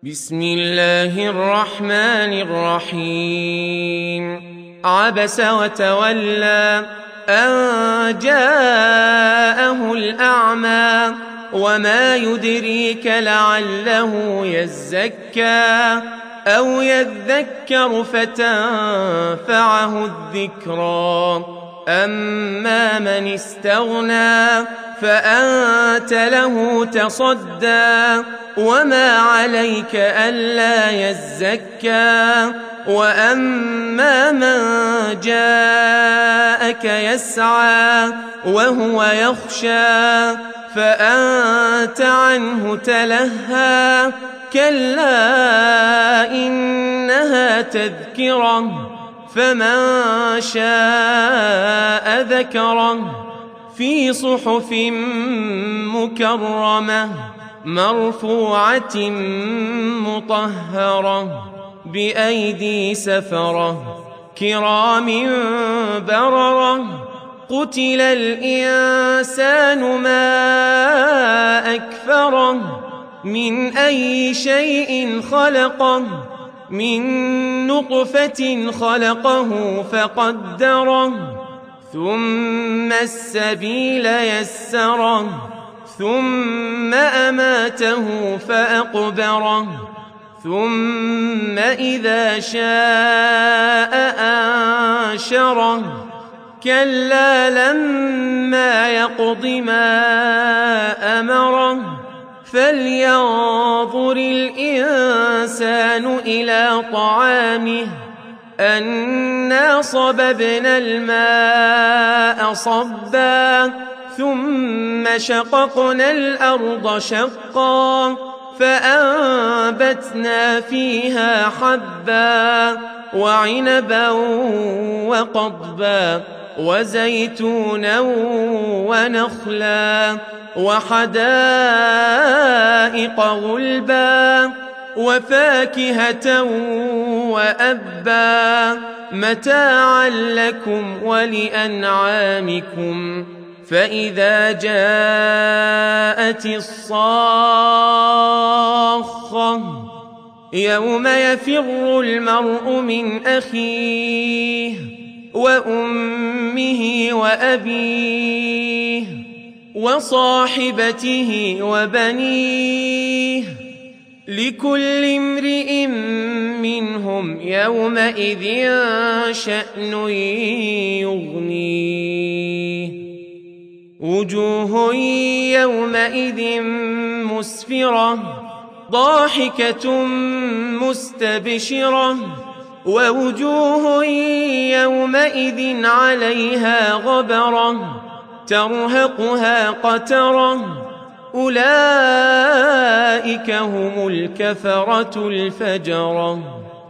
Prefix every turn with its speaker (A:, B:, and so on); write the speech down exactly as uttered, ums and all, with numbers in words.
A: بسم الله الرحمن الرحيم عبس وتولى أن جاءه الأعمى وما يدريك لعله يزكى أو يذكر فتنفعه الذكرى أما من استغنى فأنت له تصدى وما عليك ألا يزكى وأما من جاءك يسعى وهو يخشى فأنت عنه تلهى كلا إنها تذكرة فمن شاء ذكره في صحف مكرمة مرفوعة مطهرة بأيدي سفرة كرام بررة قتل الإنسان ما أكفره من أي شيء خلقه من نطفة خلقه فقدره ثم السبيل يسره ثم أماته فأقبره ثم إذا شاء أنشره كلا لما يقض ما أمره فلينظر الإنسان إلى طعامه أنا صببنا الماء صبا ثم شققنا الأرض شقا فأنبتنا فيها حبا وعنبا وقضبا وزيتونا ونخلا وحدائق غلبا وفاكهة وأبا متاعا لكم ولأنعامكم فإذا جاءت الصاخة يوم يفر المرء من أخيه وأمه وأبيه وصاحبته وبنيه لكل امرئ منهم يومئذ شأن يغنيه وجوه يومئذ مسفرة ضاحكة مستبشرة ووجوه يومئذ عليها غبرة ترهقها قترة أولئك هم الكفرة الفجرة.